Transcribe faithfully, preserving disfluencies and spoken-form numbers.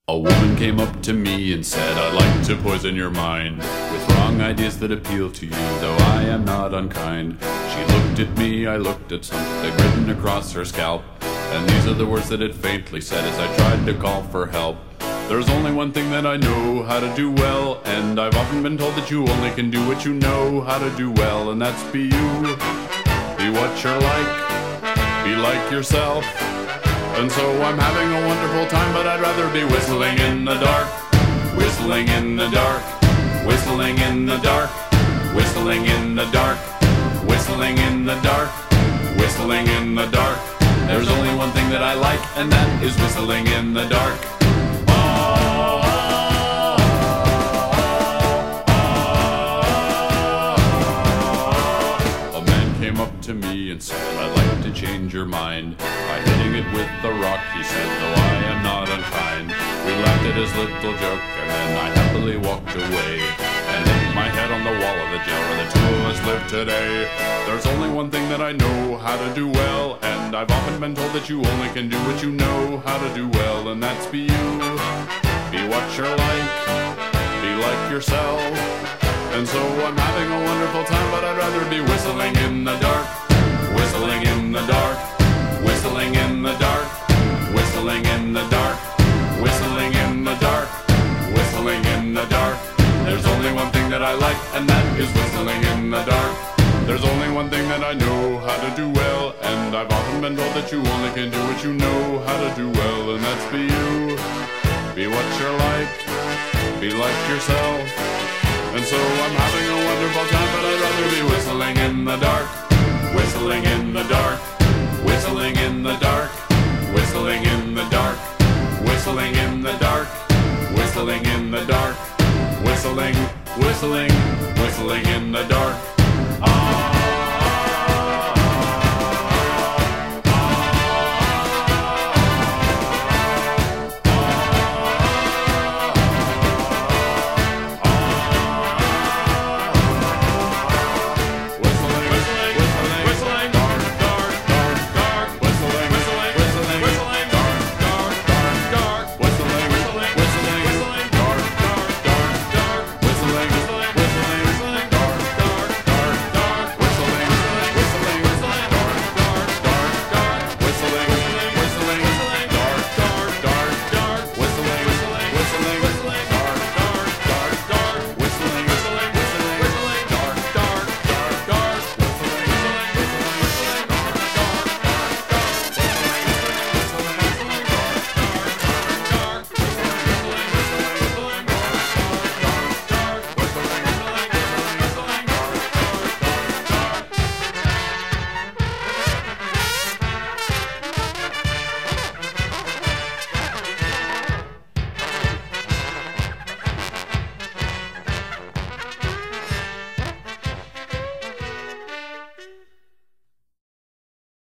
A woman came up to me and said, I'd like to poison your mind with wrong ideas that appeal to you, though I am not unkind. She looked at me, I looked at something written across her scalp, and these are the words that it faintly said as I tried to call for help. There's only one thing that I know how to do well, and I've often been told that you only can do what you know how to do well, and that's be you. Be what you're like, be like yourself. And so I'm having a wonderful time, but I'd rather be whistling in the dark. Whistling in the dark, whistling in the dark, whistling in the dark, whistling in the dark, whistling in the dark. There's only one thing that I like, and that is whistling in the dark. A man came up to me and said, I'd like to change your mind by hitting it with the rock, he said, though I am not unkind. We laughed at his little joke, and then I happily walked away and hit my head on the wall of the jail where the two of us live today. There's only one thing that I know how to do well, and I've often been told that you only can do what you know how to do well, and that's be you. Be what you're like, be like yourself. And so I'm having a wonderful time, but I'd rather be whistling in the dark. Whistling in the dark, whistling in the dark, whistling in the dark, whistling in the dark, whistling in the dark. There's only one thing that I like, and that is whistling in the dark. There's only one thing that I know how to do well, and I've often been told that you only can do what you know how to do well, and that's be you. Be what you're like, be like yourself. And so I'm having a wonderful time, but I'd rather be whistling in the dark. Whistling in the dark, whistling in the dark, whistling in the dark, whistling in the dark, whistling in the dark, whistling, whistling, whistling in the dark. Ah!